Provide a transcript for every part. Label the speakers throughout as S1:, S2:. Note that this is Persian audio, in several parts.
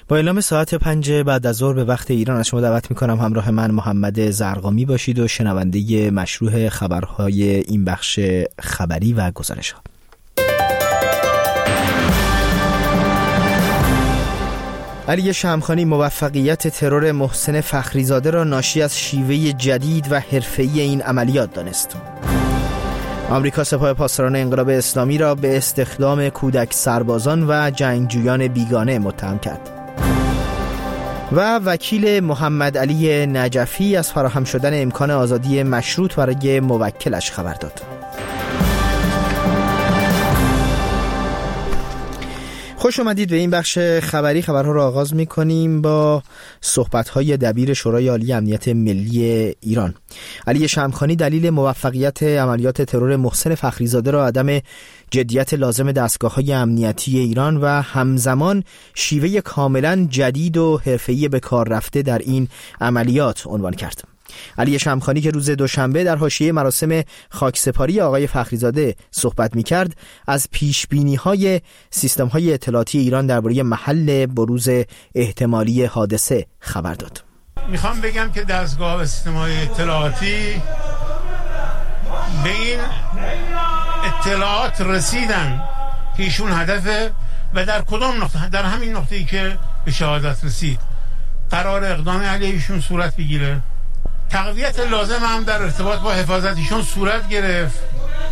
S1: با اعلام ساعت 5 بعد از ظهر به وقت ایران از شما دعوت می‌کنم همراه من محمد زرقامی باشید و شنونده مشروع خبرهای این بخش خبری و گزارش‌ها. علی شمخانی موفقیت ترور محسن فخریزاده را ناشی از شیوه جدید و حرفه‌ای این عملیات دانست. آمریکا سپاه پاسداران انقلاب اسلامی را به استخدام کودک سربازان و جنگجویان بیگانه متهم کرد. و وکیل محمد علی نجفی از فراهم شدن امکان آزادی مشروط برای موکلش خبر داد. خوش آمدید به این بخش خبری. خبرها را آغاز می‌کنیم با صحبت‌های دبیر شورای عالی امنیت ملی ایران. علی شمخانی دلیل موفقیت عملیات ترور محسن فخریزاده را عدم جدیت لازم دستگاه‌های امنیتی ایران و همزمان شیوه کاملاً جدید و حرفه‌ای به کار رفته در این عملیات عنوان کرد. علی شمخانی که روز دوشنبه در حاشیه مراسم خاکسپاری آقای فخریزاده صحبت می‌کرد، از پیشبینی‌های سیستم‌های اطلاعاتی ایران درباره محل بروز احتمالی حادثه خبر داد.
S2: میخوام بگم که دستگاه و سیستم‌های اطلاعاتی به این اطلاعات رسیدن که ایشون هدفه و در کدام نقطه، در همین نقطه‌ای که به شهادت رسید قرار اقدام علیه ایشون صورت بگیره. تقویت لازم هم در ارتباط با حفاظت ایشون صورت گرفت،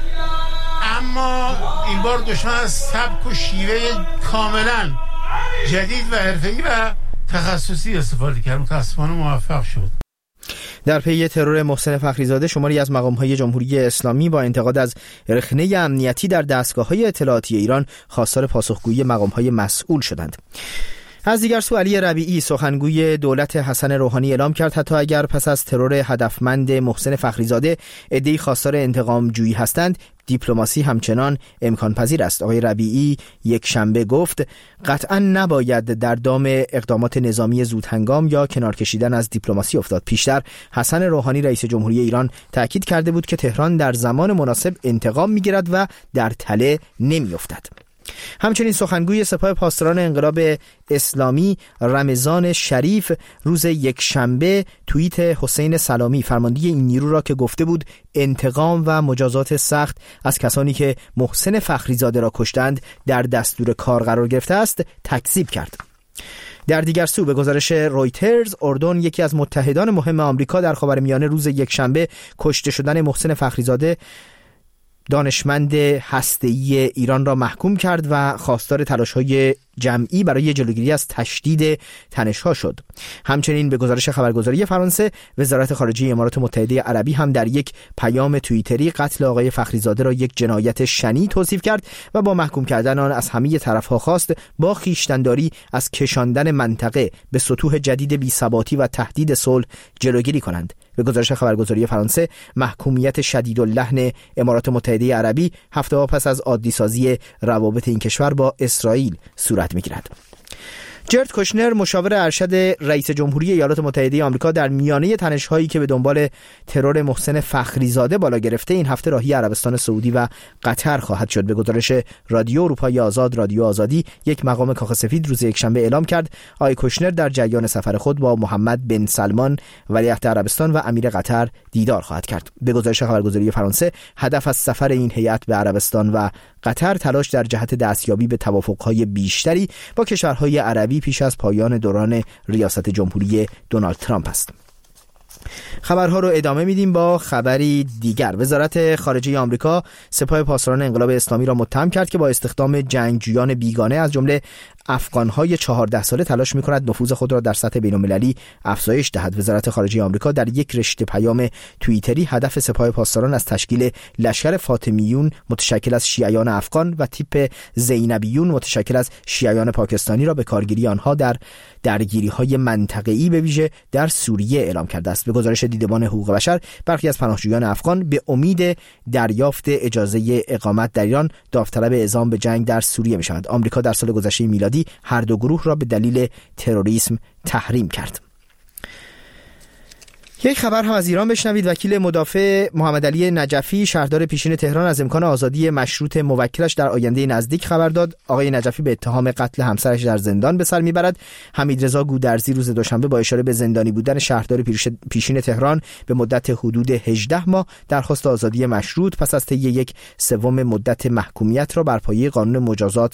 S2: اما این بار دشمن از سبک و شیوه کاملا جدید و حرفه‌ای و تخصصی استفاده کرد. متاسفانه موفق شد.
S1: در پی ترور محسن فخریزاده شماری از مقام‌های جمهوری اسلامی با انتقاد از رخنه امنیتی در دستگاه‌های اطلاعاتی ایران خواستار پاسخگویی مقام‌های مسئول شدند. از دیگر سو علی ربیعی سخنگوی دولت حسن روحانی اعلام کرد حتی اگر پس از ترور هدفمند محسن فخریزاده عده‌ای خواستار انتقام جویی هستند، دیپلماسی همچنان امکان پذیر است. آقای ربیعی یک شنبه گفت قطعا نباید در دام اقدامات نظامی زودهنگام یا کنار کشیدن از دیپلماسی افتاد. پیشتر حسن روحانی رئیس جمهوری ایران تاکید کرده بود که تهران در زمان مناسب انتقام می‌گیرد و در تله نمی‌افتد. همچنین سخنگوی سپاه پاسداران انقلاب اسلامی رمضان شریف روز یکشنبه توییت حسین سلامی فرمانده این نیرو را که گفته بود انتقام و مجازات سخت از کسانی که محسن فخریزاده را کشتند در دستور کار قرار گرفته است تکذیب کرد. در دیگر سو به گزارش رویترز، اردن یکی از متحدان مهم آمریکا در خاورمیانه روز یکشنبه کشته شدن محسن فخریزاده دانشمند هسته‌ای ایران را محکوم کرد و خواستار تلاش‌های جمعی برای جلوگیری از تشدید تنش‌ها شد. همچنین به گزارش خبرگزاری فرانسه، وزارت خارجه امارات متحده عربی هم در یک پیام توییتری قتل آقای فخریزاده را یک جنایت شنیع توصیف کرد و با محکوم کردن آن از همه طرف‌ها خواست با خویشتن‌داری از کشاندن منطقه به سطوح جدید بی‌ثباتی و تهدید صلح جلوگیری کنند. به گزارش خبرگزاری فرانسه، محکومیت شدیداللحن امارات متحده عربی هفته‌ها پس از عادی‌سازی روابط این کشور با اسرائیل صورت می‌گیرد. جرد کوشنر مشاور ارشد رئیس جمهوری ایالات متحده آمریکا در میانه تنش‌هایی که به دنبال ترور محسن فخریزاده بالا گرفته این هفته راهی عربستان سعودی و قطر خواهد شد. به گزارش رادیو اروپای آزاد رادیو آزادی، یک مقام کاخ سفید روز یکشنبه اعلام کرد آقای کوشنر در جریان سفر خود با محمد بن سلمان ولیعهد عربستان و امیر قطر دیدار خواهد کرد. به گزارش خبرگزاری فرانسه، هدف از سفر این هیئت به عربستان و قطر تلاش در جهت دستیابی به توافق‌های بیشتری با کشورهای عربی پیش از پایان دوران ریاست جمهوری دونالد ترامپ است. خبرها رو ادامه میدیم با خبری دیگر. وزارت خارجه آمریکا سپاه پاسداران انقلاب اسلامی را متهم کرد که با استخدام جنگجویان بیگانه از جمله افغان‌های 14 ساله تلاش می‌کند نفوذ خود را در سطح بین‌المللی افزایش دهد. وزارت خارجه آمریکا در یک رشته پیام توییتری هدف سپاه پاسداران از تشکیل لشکر فاطمیون متشکل از شیعیان افغان و تیپ زینبیون متشکل از شیعیان پاکستانی را به کارگیری آنها در درگیری‌های منطقه‌ای به ویژه در سوریه اعلام کرده است. به گزارش دیدبان حقوق بشر، برخی از پناهجویان افغان به امید دریافت اجازه اقامت در ایران داوطلب اعزام به جنگ در سوریه می‌شوند. آمریکا در سال گذشته میلادی هر دو گروه را به دلیل تروریسم تحریم کرد. یک خبر هم از ایران بشنوید. وکیل مدافع محمد علی نجفی شهردار پیشین تهران از امکان آزادی مشروط موکلش در آینده نزدیک خبر داد. آقای نجفی به اتهام قتل همسرش در زندان به سر میبرد. حمیدرضا گودرزی روز دوشنبه با اشاره به زندانی بودن شهردار پیشین تهران به مدت حدود 18 ماه درخواست آزادی مشروط پس از طی 1/3 مدت محکومیت را بر پایه قانون مجازات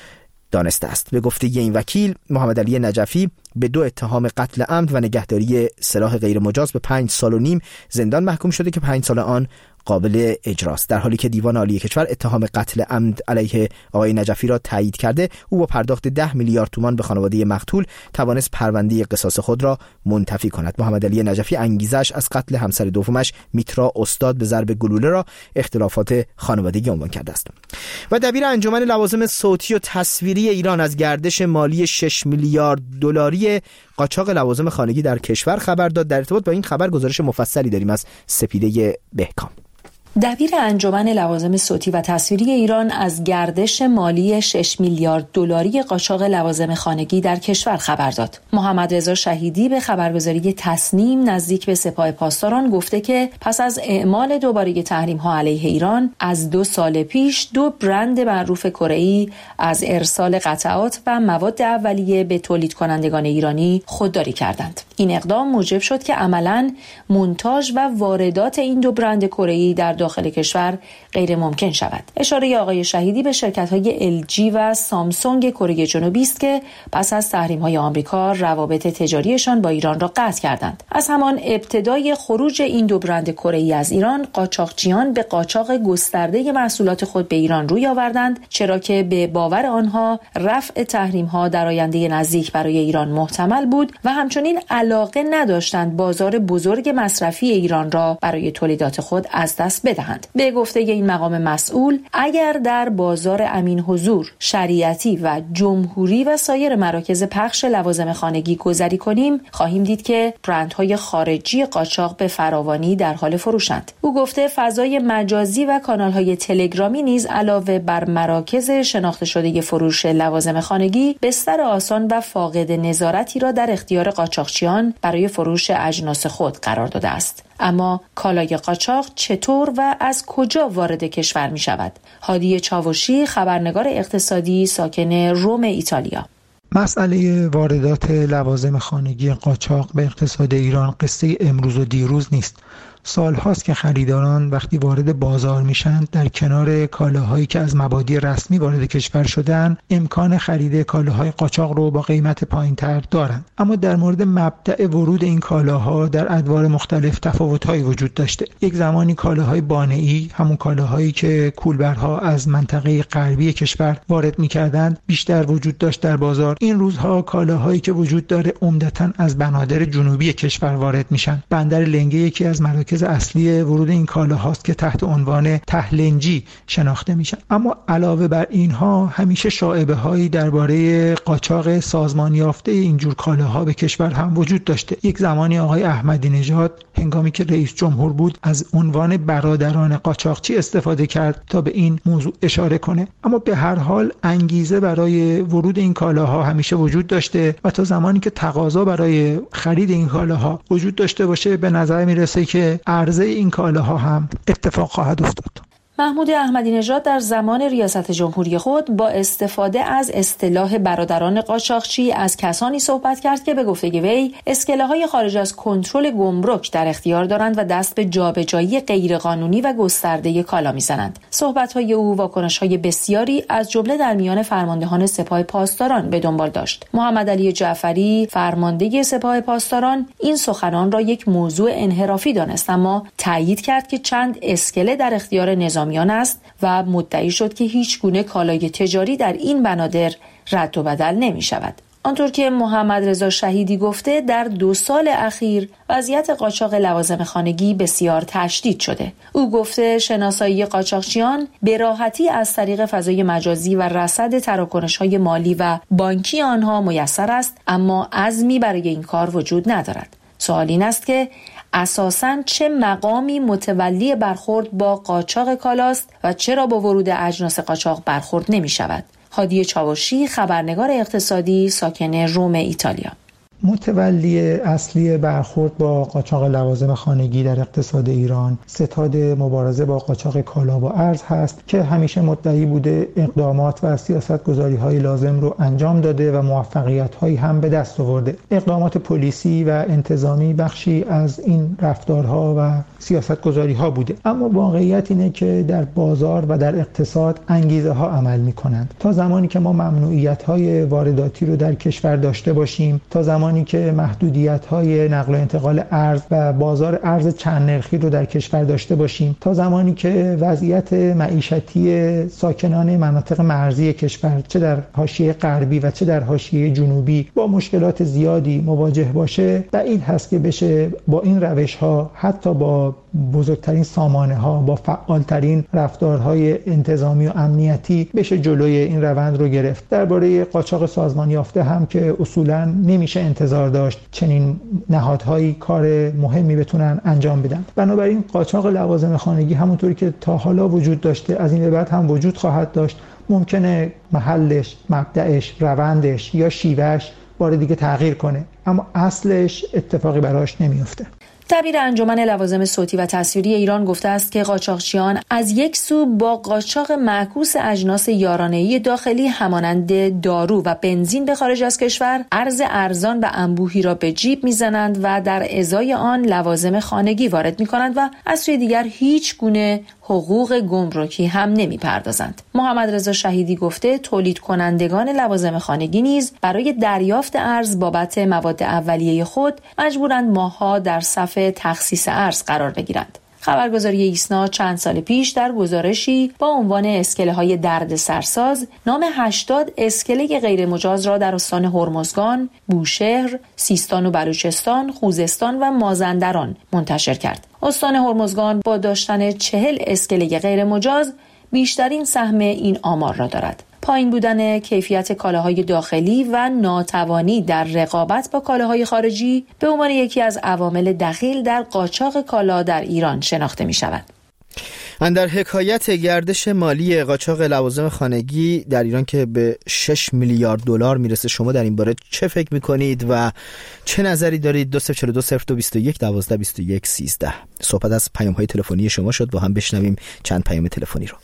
S1: دانسته است. به گفته این وکیل محمد علی نجفی به 2 اتهام قتل عمد و نگهداری سلاح غیر مجاز به 5 سال و نیم زندان محکوم شده که 5 سال آن قابل اجراست، در حالی که دیوان عالی کشور اتهام قتل عمد علیه آقای نجفی را تایید کرده. او با پرداخت 10 میلیارد تومان به خانواده مقتول توانست پرونده قصاص خود را منتفی کند. محمد علی نجفی انگیزش از قتل همسر دومش میترا استاد به ضرب گلوله را اختلافات خانوادگی عنوان کرده است. و دبیر انجمن لوازم صوتی و تصویری ایران از گردش مالی 6 میلیارد دلاری قاچاق لوازم خانگی در کشور خبر داد. در ارتباط با این خبر گزارش مفصلی داریم از سپیده بهکام.
S3: دبیر انجمن لوازم صوتی و تصویری ایران از گردش مالی 6 میلیارد دلاری قاچاق لوازم خانگی در کشور خبر داد. محمد رضا شهیدی به خبرگزاری تسنیم نزدیک به سپاه پاسداران گفته که پس از اعمال دوباره تحریم‌ها علیه ایران از 2 سال پیش 2 برند معروف کره‌ای از ارسال قطعات و مواد اولیه به تولید کنندگان ایرانی خودداری کردند. این اقدام موجب شد که عملاً مونتاژ و واردات این 2 برند کره‌ای در داخل کشور غیر ممکن شود. اشاره آقای شهیدی به شرکت‌های LG و سامسونگ کره جنوبی است که پس از تحریم‌های آمریکا روابط تجاریشان با ایران را قطع کردند. از همان ابتدای خروج این 2 برند کره‌ای از ایران، قاچاقچیان به قاچاق گسترده محصولات خود به ایران روی آوردند، چرا که به باور آنها رفع تحریم‌ها در آینده نزدیک برای ایران محتمل بود و همچنین علاقه نداشتند بازار بزرگ مصرفی ایران را برای تولیدات خود از دست بدهند. به گفته این مقام مسئول، اگر در بازار امین حضور، شریعتی و جمهوری و سایر مراکز پخش لوازم خانگی گذری کنیم، خواهیم دید که برندهای خارجی قاچاق به فراوانی در حال فروشند. او گفته فضای مجازی و کانالهای تلگرامی نیز علاوه بر مراکز شناخته شده فروش لوازم خانگی، بستر آسان و فاقد نظارتی را در اختیار قاچاقچیان برای فروش اجناس خود قرار داده است. اما کالای قاچاق چطور و از کجا وارد کشور می شود؟ هادی چاوشی، خبرنگار اقتصادی ساکن روم ایتالیا.
S4: مسئله واردات لوازم خانگی قاچاق به اقتصاد ایران قصه امروز و دیروز نیست. سالهاست که خریداران وقتی وارد بازار میشن در کنار کالاهایی که از مبادی رسمی وارد کشور شدن امکان خرید کالاهای قاچاق رو با قیمت پایین‌تر دارن. اما در مورد مبدأ ورود این کالاها در ادوار مختلف تفاوت‌هایی وجود داشته. یک زمانی کالاهای بانه‌ای، همون کالاهایی که کولبرها از منطقه غربی کشور وارد می‌کردند، بیشتر وجود داشت در بازار. این روزها کالاهایی که وجود داره عمدتاً از بنادر جنوبی کشور وارد میشن. بندر لنگه یکی از مراکز اصلی ورود این کالاهاست که تحت عنوان تهلنجی شناخته میشن. اما علاوه بر اینها همیشه شایعه هایی درباره قاچاق سازمان یافته اینجور کالاها به کشور هم وجود داشته. یک زمانی آقای احمدی نژاد هنگامی که رئیس جمهور بود از عنوان برادران قاچاقچی استفاده کرد تا به این موضوع اشاره کنه. اما به هر حال انگیزه برای ورود این کالاها همیشه وجود داشته و تا زمانی که تقاضا برای خرید این کالاها وجود داشته باشه به نظر میرسه که عرضه این کالاها هم اتفاق خواهد افتاد.
S3: محمود احمدی نژاد در زمان ریاست جمهوری خود با استفاده از اصطلاح برادران قاچاقچی از کسانی صحبت کرد که به گفته وی اسکله‌های خارج از کنترل گمرک در اختیار دارند و دست به جابجایی غیرقانونی و گسترده کالا می‌زنند. صحبت‌های او واکنش‌های بسیاری از جمله در میان فرماندهان سپاه پاسداران به دنبال داشت. محمد علی جعفری، فرمانده سپاه پاسداران، این سخنان را یک موضوع انحرافی دانست، اما تایید کرد که چند اسکله در اختیار نظامیان است و مدعی شد که هیچ گونه کالای تجاری در این بنادر رد و بدل نمی شود. آنطور که محمد رضا شهیدی گفته در 2 سال اخیر وضعیت قاچاق لوازم خانگی بسیار تشدید شده. او گفته شناسایی قاچاقچیان به راحتی از طریق فضای مجازی و رصد تراکنش‌های مالی و بانکی آنها میسر است، اما عزمی برای این کار وجود ندارد. سوال این است که اساساً چه مقامی متولی برخورد با قاچاق کالاست و چرا با ورود اجناس قاچاق برخورد نمی شود؟ هادی چاوشی، خبرنگار اقتصادی ساکن روم ایتالیا.
S4: متولی اصلی برخورد با قاچاق لوازم خانگی در اقتصاد ایران ستاد مبارزه با قاچاق کالا و ارز هست که همیشه مدعی بوده اقدامات و سیاست‌گذاری‌های لازم رو انجام داده و موفقیت‌هایی هم به دست آورده. اقدامات پلیسی و انتظامی بخشی از این رفتارها و سیاست‌گذاری‌ها بوده، اما واقعیت اینه که در بازار و در اقتصاد انگیزه‌ها عمل می‌کنند. تا زمانی که ما ممنوعیت‌های وارداتی رو در کشور داشته باشیم، تا زمانی که محدودیت‌های نقل و انتقال ارز و بازار ارز چند نرخی رو در کشور داشته باشیم، تا زمانی که وضعیت معیشتی ساکنان مناطق مرزی کشور چه در حاشیه غربی و چه در حاشیه جنوبی با مشکلات زیادی مواجه باشه، بعید هست که بشه با این روش‌ها، حتی با بزرگترین سامانه‌ها، با فعالترین رفتارهای انتظامی و امنیتی بشه جلوی این روند رو گرفت. درباره قاچاق سازمان یافته هم که اصولاً نمیشه انتظار داشت چنین نهادهایی کار مهمی بتونن انجام بدن. بنابراین قاچاق لوازم خانگی همونطوری که تا حالا وجود داشته از این به بعد هم وجود خواهد داشت. ممکنه محلش، مبدأش، روندش یا شیوهش بار دیگه تغییر کنه، اما اصلش اتفاقی براش نمیفته.
S3: دبیر انجمن لوازم صوتی و تصویری ایران گفته است که قاچاقچیان از یک سو با قاچاق معکوس اجناس یارانه‌ای داخلی همانند دارو و بنزین به خارج از کشور ارز ارزان و انبوهی را به جیب میزنند و در ازای آن لوازم خانگی وارد میکنند و از سوی دیگر هیچ گونه حقوق گمرکی هم نمیپردازند. محمد رضا شهیدی گفته تولید کنندگان لوازم خانگی نیز برای دریافت ارز بابت مواد اولیه خود مجبورند ماه‌ها در صف تخصیص ارز قرار بگیرند. خبرگزاری ایسنا چند سال پیش در گزارشی با عنوان اسکله‌های دردسرساز نام 80 اسکله غیر مجاز را در استان هرمزگان، بوشهر، سیستان و بلوچستان، خوزستان و مازندران منتشر کرد. استان هرمزگان با داشتن 40 اسکله غیر مجاز بیشترین سهم این آمار را دارد. پایین بودن کیفیت کالاهای داخلی و ناتوانی در رقابت با کالاهای خارجی به عنوان یکی از عوامل دخیل در قاچاق کالا در ایران شناخته می شود.
S1: اندر حکایت گردش مالی قاچاق لوازم خانگی در ایران که به 6 میلیارد دلار میرسه، شما در این باره چه فکر میکنید و چه نظری دارید؟ 20420221122113 صحبت از پیام‌های تلفنی شما شد، با هم بشنویم چند پیام تلفنی رو.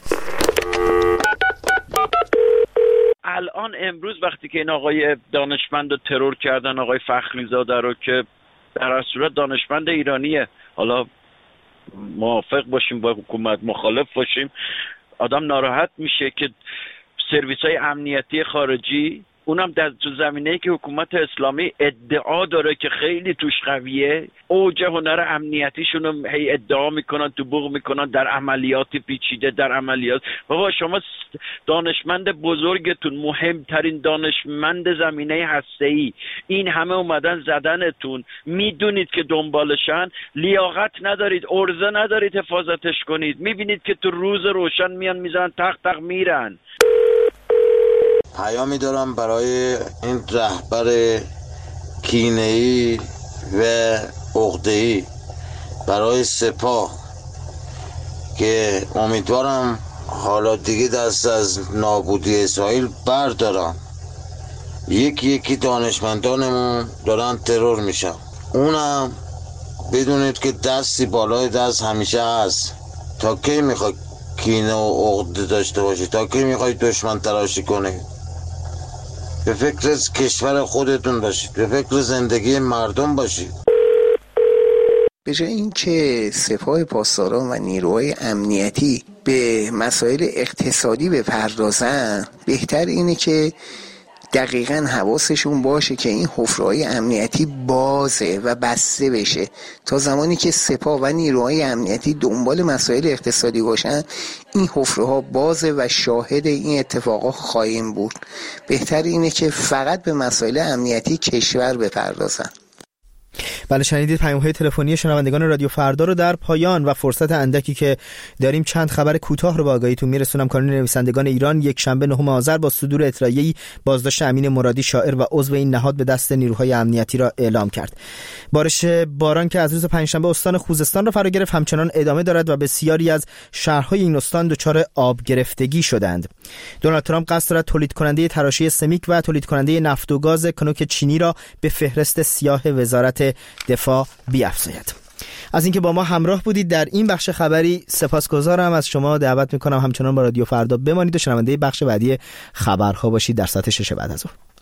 S5: الان امروز وقتی که این آقای دانشمند رو ترور کردن، آقای فخریزاده رو که در هر صورت دانشمند ایرانیه، حالا موافق باشیم با حکومت مخالف باشیم، آدم ناراحت میشه که سرویس‌های امنیتی خارجی اونم در تو زمینه‌ای که حکومت اسلامی ادعا داره که خیلی توش قویه، اوج هنر امنیتیشون رو هی ادعا میکنن، تو بوق میکنن در عملیات پیچیده، در عملیات. بابا شما دانشمند بزرگتون، مهمترین دانشمند زمینه هسته‌ای، این همه اومدن زدنتون، میدونید که دنبالشن، لیاقت ندارید، عرضه ندارید حفاظتش کنید، میبینید که تو روز روشن میان میزنن تق تق میرن.
S6: پیامی دارم برای این رهبر کینه‌ای و عقده‌ای، برای سپاه، که امیدوارم حالا دیگه دست از نابودی اسرائیل بردارم. یکی دانشمندانمون دارن ترور میشن، اونم بدونید که دستی بالای دست همیشه هست. تا کی میخوای کینه و عقده داشته باشی؟ تا کی میخوای دشمن تراشی کنی؟ به فکر کشور خودتون باشید، به فکر زندگی مردم باشید.
S7: به جای اینکه سپاه پاسداران و نیروهای امنیتی به مسائل اقتصادی بپردازن، بهتر اینه که دقیقاً حواسشون باشه که این حفره‌های امنیتی بازه و بسته بشه. تا زمانی که سپاه و نیروهای امنیتی دنبال مسائل اقتصادی باشن، این حفره‌ها بازه و شاهد این اتفاقا خواهیم بود. بهتر اینه که فقط به مسائل امنیتی کشور بپردازن.
S1: بله، شنیدید پیام‌های تلفنی شنوندگان رادیو فردا رو. در پایان و فرصت اندکی که داریم چند خبر کوتاه رو به آگاهیتون میرسونم. کانون نویسندگان ایران یک شنبه 9 آذر با صدور اطلاعیه‌ای بازداشت امین مرادی شاعر و عضو این نهاد به دست نیروهای امنیتی را اعلام کرد. بارش باران که از روز پنجشنبه استان خوزستان را فرا گرفت همچنان ادامه دارد و بسیاری از شهرهای این استان دچار آب گرفتگی شدند. دونالد ترامپ قصد دارد تولید کننده تراشی سمیک و تولید کننده نفت و گاز کنوک چینی را به فهرست سیاه وزارت دفاع بیفزاید. از اینکه با ما همراه بودید در این بخش خبری سپاسگزارم از شما. دعوت میکنم همچنان با رادیو فردا بمانید و شنونده بخش بعدی خبرها باشید در ساعت 6 بعد از ظهر.